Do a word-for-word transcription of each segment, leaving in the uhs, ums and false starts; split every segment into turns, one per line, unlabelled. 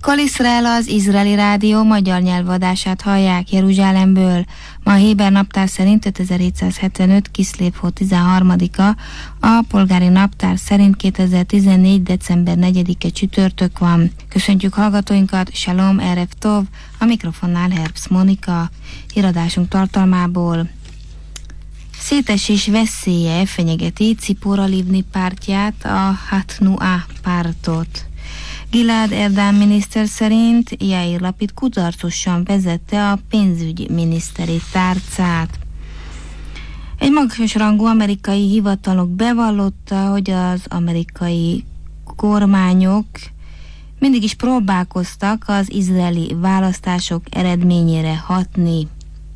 Kol Iszrael, az izraeli rádió magyar nyelvadását hallják Jeruzsálemből. Ma a héber naptár szerint ötezer-hétszázhetvenöt Kiszlév-hó tizenharmadika, a polgári naptár szerint kétezer-tizennégy december negyedike csütörtök van. Köszöntjük hallgatóinkat, Shalom, Erev Tov, a mikrofonnál Herbst Mónika. Híradásunk tartalmából: szétesés veszélye fenyegeti Tzipora Livni pártját, a Hatnuá pártot. Gilad Erdan miniszter szerint Jair Lapid kudarcosan vezette a pénzügyminiszteri tárcát. Egy magasrangú amerikai hivatalnok bevallotta, hogy az amerikai kormányok mindig is próbálkoztak az izraeli választások eredményére hatni.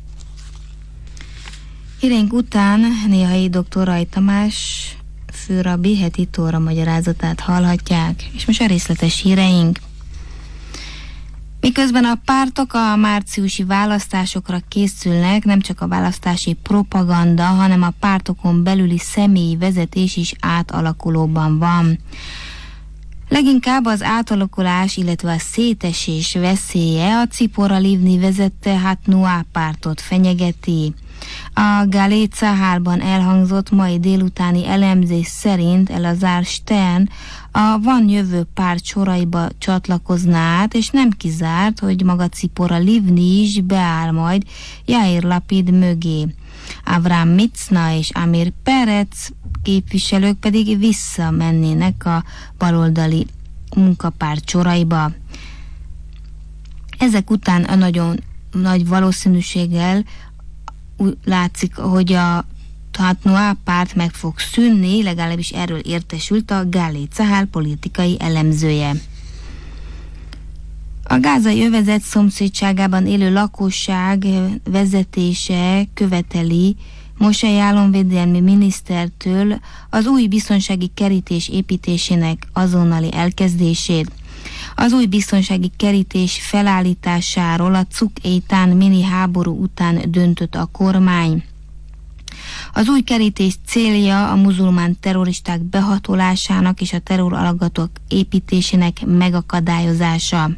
Híreink után néhai doktor Ray Tamás főrabbi heti tóra magyarázatát hallhatják, és most a részletes híreink. Miközben a pártok a márciusi választásokra készülnek, nem csak a választási propaganda, hanem a pártokon belüli személyi vezetés is átalakulóban van. Leginkább az átalakulás, illetve a szétesés veszélye a Tzipora Livni vezette Hatnuá pártot fenyegeti. A Galei Tzahálban elhangzott mai délutáni elemzés szerint Elazar Stern a Van Jövő párt soraiba csatlakozná át, és nem kizárt, hogy maga Tzipora Livni is beáll majd Jair Lapid mögé. Avraham Micna és Amir Perez képviselők pedig visszamennének a baloldali munkapárt soraiba. Ezek után a nagyon nagy valószínűséggel úgy látszik, hogy a Hatnuá párt meg fog szűnni, legalábbis erről értesült a Galei Tzahál politikai elemzője. A gázai övezet szomszédságában élő lakosság vezetése követeli Moshe Yaalon védelmi minisztertől az új biztonsági kerítés építésének azonnali elkezdését. Az új biztonsági kerítés felállításáról a Cuk Eitan mini háború után döntött a kormány. Az új kerítés célja a muzulmán terroristák behatolásának és a terroralagatok építésének megakadályozása.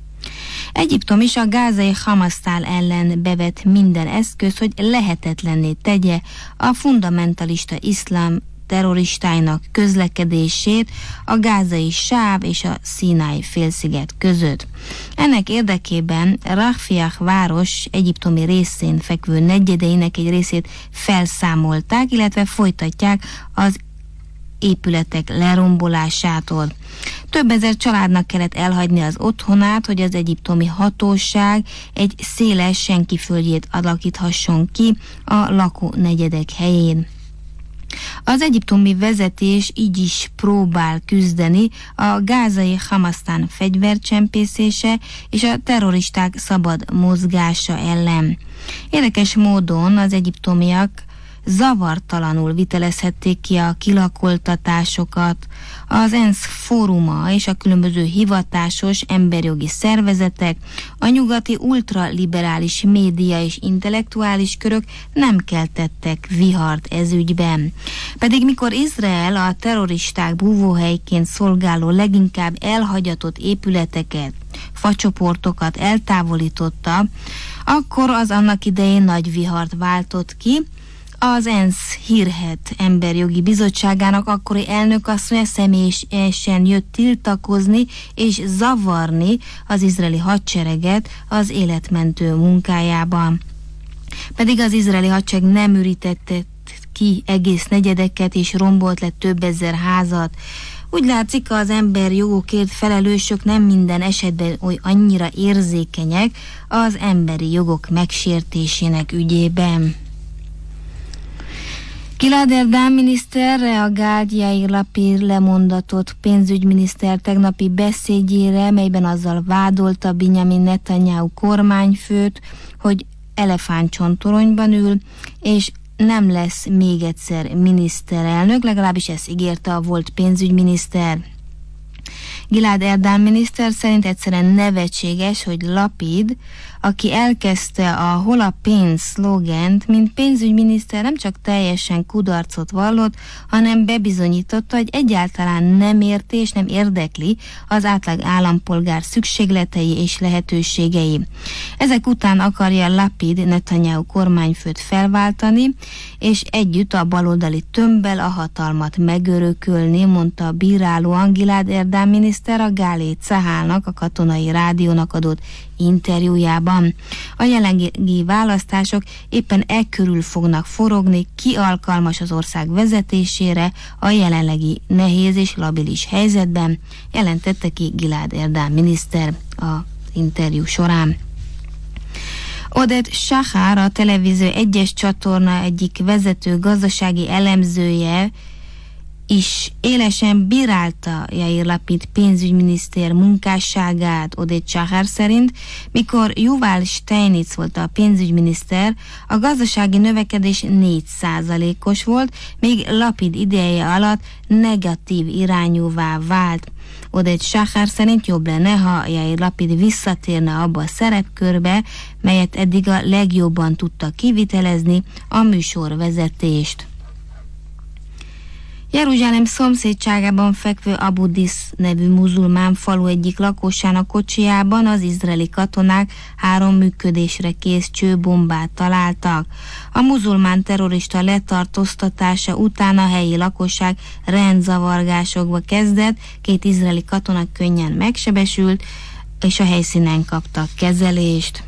Egyiptom is a gázai Hamasztál ellen bevet minden eszköz, hogy lehetetlenné tegye a fundamentalista iszlám terroristáinak közlekedését a gázai sáv és a Színái félsziget között. Ennek érdekében Rafiah város egyiptomi részén fekvő negyedeinek egy részét felszámolták, illetve folytatják az épületek lerombolásától. Több ezer családnak kellett elhagyni az otthonát, hogy az egyiptomi hatóság egy széles senkiföldjét alakíthasson ki a lakónegyedek helyén. Az egyiptomi vezetés így is próbál küzdeni a gázai Hamasztán fegyvercsempészése és a terroristák szabad mozgása ellen. Érdekes módon az egyiptomiak zavartalanul vitelezhették ki a kilakoltatásokat. Az ENSZ fóruma és a különböző hivatásos emberjogi szervezetek, a nyugati ultraliberális média és intellektuális körök nem keltettek vihart ez ügyben. Pedig mikor Izrael a terroristák búvóhelyként szolgáló leginkább elhagyatott épületeket, facsoportokat eltávolította, akkor az annak idején nagy vihart váltott ki. Az ENSZ hírhedt emberjogi bizottságának akkori elnökasszonya személyesen jött tiltakozni és zavarni az izraeli hadsereget az életmentő munkájában. Pedig az izraeli hadsereg nem ürítette ki egész negyedeket és rombolt le több ezer házat. Úgy látszik, az emberjogokért felelősök nem minden esetben oly annyira érzékenyek az emberi jogok megsértésének ügyében. Gilad Erdan miniszter reagált Jair Lapid lemondatott pénzügyminiszter tegnapi beszédjére, melyben azzal vádolta Benjamin Netanyahu kormányfőt, hogy elefántcsontoronyban ül, és nem lesz még egyszer miniszterelnök, legalábbis ezt ígérte a volt pénzügyminiszter. Gilad Erdan miniszter szerint egyszerűen nevetséges, hogy Lapid, aki elkezdte a hol a pénz szlogent, mint pénzügyminiszter nem csak teljesen kudarcot vallott, hanem bebizonyította, hogy egyáltalán nem érti és nem érdekli az átlag állampolgár szükségletei és lehetőségei. Ezek után akarja Lapid Netanyahu kormányfőt felváltani, és együtt a baloldali tömbbel a hatalmat megörökölni, mondta bírálóan Gilad Erdan miniszter a Galei Tzahálnak, a katonai rádiónak adott interjújában. A jelenlegi választások éppen e körül fognak forogni, ki alkalmas az ország vezetésére a jelenlegi nehéz és labilis helyzetben, jelentette ki Gilad Erdan miniszter az interjú során. Oded Shachar, a Televízió egyes csatorna egyik vezető gazdasági elemzője is élesen bírálta Yair Lapid pénzügyminiszter munkásságát. Oded Shachar szerint, mikor Yuval Steinitz volt a pénzügyminiszter, a gazdasági növekedés négy százalékos volt, míg Lapid ideje alatt negatív irányúvá vált. Oded Shachar szerint jobb lenne, ha Yair Lapid visszatérne abba a szerepkörbe, melyet eddig a legjobban tudta kivitelezni, a műsorvezetést. Jeruzsálem szomszédságában fekvő Abu Dis nevű muzulmán falu egyik lakosának kocsijában az izraeli katonák három működésre kész csőbombát találtak. A muzulmán terrorista letartóztatása után a helyi lakosság rendzavargásokba kezdett, két izraeli katona könnyen megsebesült, és a helyszínen kaptak kezelést.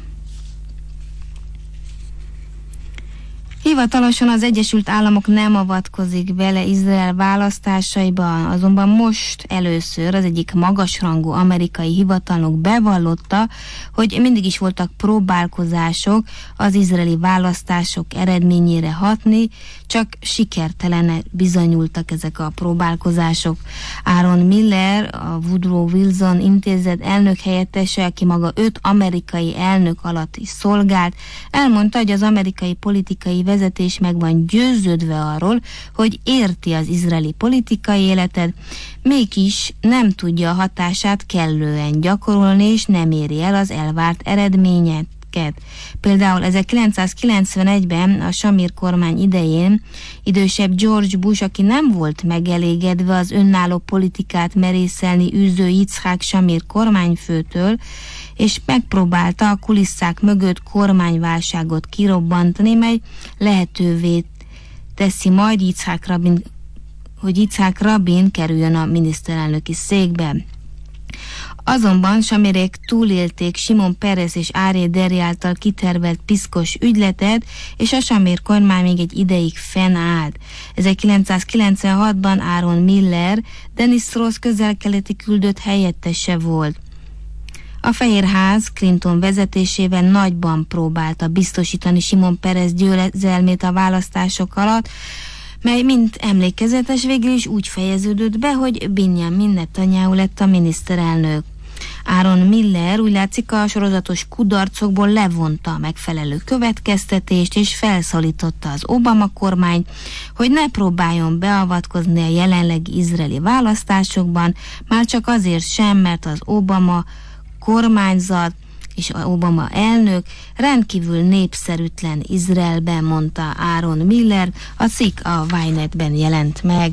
Hivatalosan az Egyesült Államok nem avatkozik bele Izrael választásaiba, azonban most először az egyik magasrangú amerikai hivatalnok bevallotta, hogy mindig is voltak próbálkozások az izraeli választások eredményére hatni, csak sikertelenek bizonyultak ezek a próbálkozások. Aaron Miller, a Woodrow Wilson intézet elnök helyettese, aki maga öt amerikai elnök alatt is szolgált, elmondta, hogy az amerikai politikai vezetés meg van győződve arról, hogy érti az izraeli politikai életet, mégis nem tudja a hatását kellően gyakorolni, és nem éri el az elvárt eredményet. Például ezerkilencszázkilencvenegyben a Samir kormány idején idősebb George Bush, aki nem volt megelégedve az önálló politikát merészelni űző Yitzhak Samir kormányfőtől, és megpróbálta a kulisszák mögött kormányválságot kirobbantani, mely lehetővé teszi majd Yitzhak Rabin, hogy Yitzhak Rabin kerüljön a miniszterelnöki székbe. Azonban Samirék túlélték Simon Peres és Aryeh Deri által kitervelt piszkos ügyletet, és a Samir kormány még egy ideig fennállt. ezerkilencszázkilencvenhatban Aaron Miller, Dennis Ross közel-keleti küldött helyettese volt. A Fehérház Clinton vezetésével nagyban próbálta biztosítani Simon Peres győzelmét a választások alatt, mely mint emlékezetes végül is úgy fejeződött be, hogy Benjamin Netanyahu lett a miniszterelnök. Aaron Miller úgy látszik a sorozatos kudarcokból levonta a megfelelő következtetést, és felszólította az Obama kormányt, hogy ne próbáljon beavatkozni a jelenlegi izraeli választásokban, már csak azért sem, mert az Obama kormányzat és Obama elnök rendkívül népszerűtlen Izraelben, mondta Aaron Miller, a cikk a Ynetben jelent meg.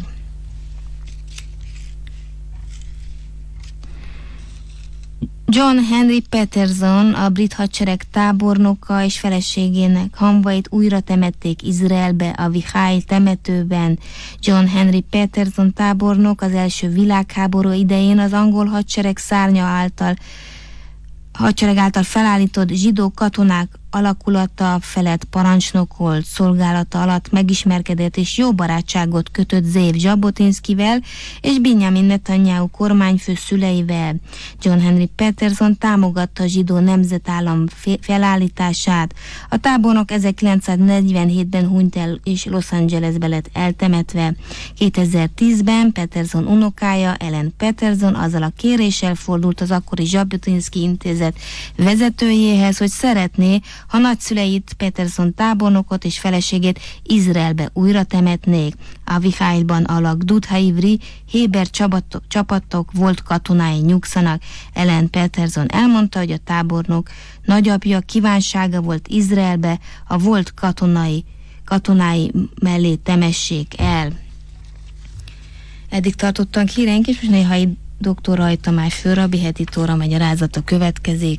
John Henry Peterson, a brit hadsereg tábornoka és feleségének hamvait újra temették Izraelbe, a Vihai temetőben. John Henry Peterson tábornok az első világháború idején az angol hadsereg szárnya által hadsereg által felállított zsidó katonák alakulata felett parancsnokolt, szolgálata alatt megismerkedett és jó barátságot kötött Zev Zsabotinszkivel és Benjamin Netanyahu kormányfő szüleivel. John Henry Peterson támogatta a zsidó nemzetállam felállítását. A tábornok ezerkilencszáznegyvenhétben hunyt el és Los Angelesbe lett eltemetve. kétezer-tízben Peterson unokája, Ellen Peterson azzal a kéréssel fordult az akkori Zsabotinszki intézet vezetőjéhez, hogy szeretné, ha nagyszüleit, Peterson tábornokot és feleségét Izraelbe újra temetnék. Avihailban a Lagdut Ivri Héber csapatok, csapatok volt katonái nyugszanak. Ellen Peterson elmondta, hogy a tábornok nagyapja kívánsága volt Izraelbe a volt katonai, katonái mellé temessék el. Eddig tartottak híreink, és most néha doktor Raj Tamás főrabbi heti Tóra magyarázata következik.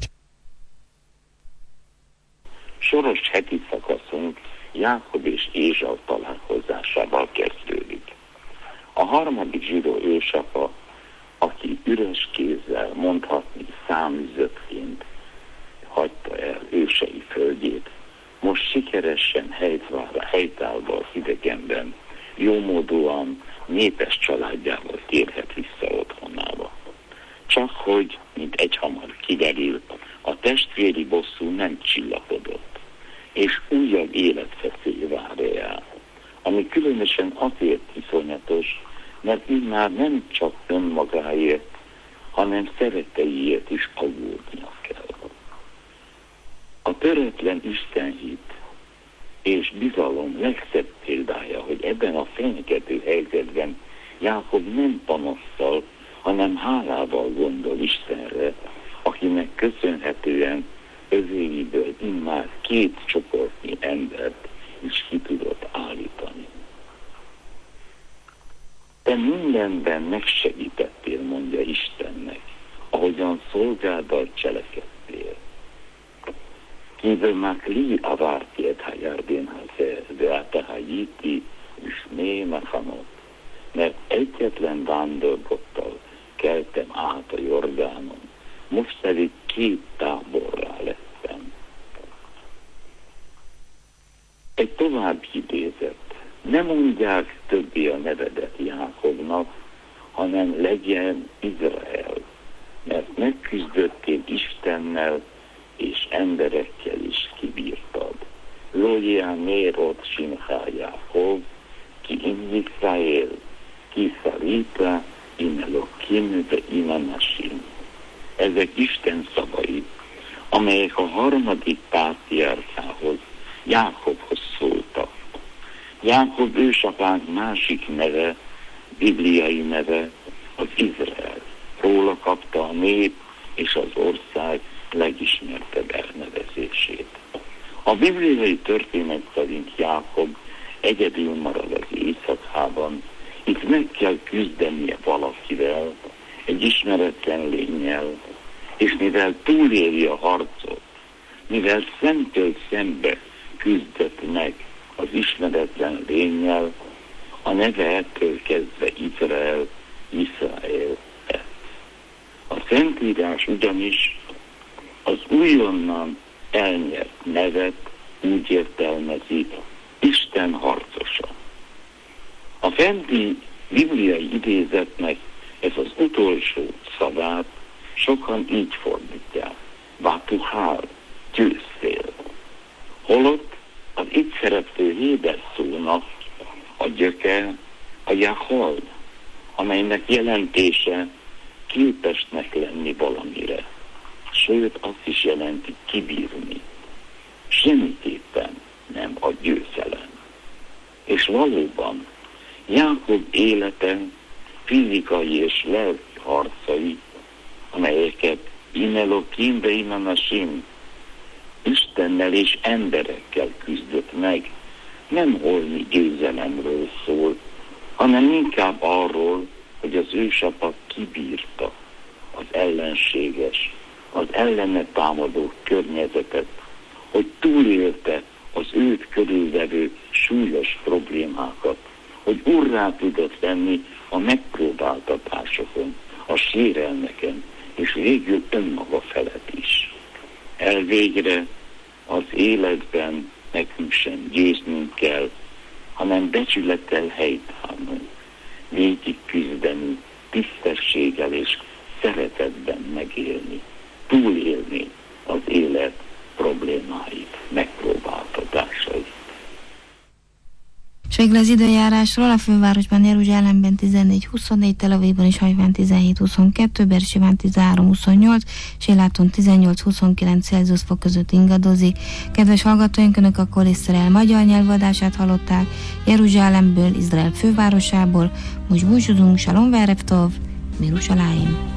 Soros heti szakaszunk Jákob és Ézsau találkozásával kezdődik. A harmadik zsidó ősapa, aki üres kézzel, mondhatni száműzöttként hagyta el ősei földjét, most sikeresen helytállva az idegenben, jómódúan, népes családjával térhet vissza otthonába. Csak hogy, mint egyhamar kiderül, a testvéri bosszú nem csillapodott, és újabb életfeszély várja el, ami különösen azért iszonyatos, mert így már nem csak önmagáért, hanem szeretteiért is aggódnia kell. A töretlen istenhit és bizalom legszebb példája, hogy ebben a fenyegető helyzetben Jákob nem panasszal, hanem hálával gondol Istenre, akinek köszönhetően özéiből immár két csoportnyi embert is ki tudott állítani. Te mindenben megsegítettél, mondja Istennek, ahogyan szolgáddal cselekedtél. Kívülmák li avárti et hajárdén haze, de átahájíti és mély machanot, mert egyetlen vándorgottal keltem át a Jordánon, most pedig két táborrá lettem. Egy további idézet. Ne mondják többé a nevedet Jákobnak, hanem legyen Izrael, mert megküzdöttél Istennel és emberekkel is kibírtad. Lójá mérod simchá Jákob, ki in Israel, ki szarita, in Elokim, de imanasim. Ezek Isten szavai, amelyek a harmadik pátriárkához, Jákobhoz szóltak. Jákob ősapánk másik neve, bibliai neve, az Izrael. Róla kapta a nép és az ország legismertebb elnevezését. A bibliai történet szerint Jákob egyedül marad az éjszakában, itt meg kell küzdenie valakivel, egy ismeretlen lénnyel, és mivel túléli a harcot, mivel szemtől szembe küzdött meg az ismeretlen lénnyel, a neve ettől kezdve Izrael, Israel lett. A Szentírás ugyanis az újonnan elnyert nevet úgy értelmezi, Isten harcosa. A fenti bibliai idézetnek ez az utolsó szavát sokan így fordítják. Vátuhál, győztél. Holott az itt szereplő héber szónak a gyöke a Jahol, amelynek jelentése képesnek lenni valamire. Sőt, azt is jelenti kibírni. Semmiképpen nem a győzelem. És valóban Jákob élete, fizikai és lelki harcai, amelyeket Inelokim ve imanasim, Istennel és emberekkel küzdött meg, nem holmi győzelemről szól, hanem inkább arról, hogy az ősapa kibírta az ellenséges, az ellene támadó környezetet, hogy túlélte az őt körülvevő súlyos problémákat, hogy urrá tudott lenni a megpróbáltatásokon, a sérelmeken, és végül önmaga felett is. Elvégre az életben nekünk sem győznünk kell, hanem becsülettel helytállnunk, végig küzdeni, tisztességgel és szeretetben megélni, túlélni az élet problémáit, megpróbáltatásait.
És végül az időjárásról: a fővárosban, Jeruzsálemben tizennégy huszonnégy, Tel Avivban és Hajfán tizenhét huszonkettő, Beersebán tizenhárom huszonnyolc, Séláton tizennyolc huszonkilenc Celsius fok között ingadozik. Kedves hallgatóink, Önök a Kol Israel magyar nyelvű adását hallották Jeruzsálemből, Izrael fővárosából. Most búcsúzunk, Shalom Verev Tov, Mirushalayim.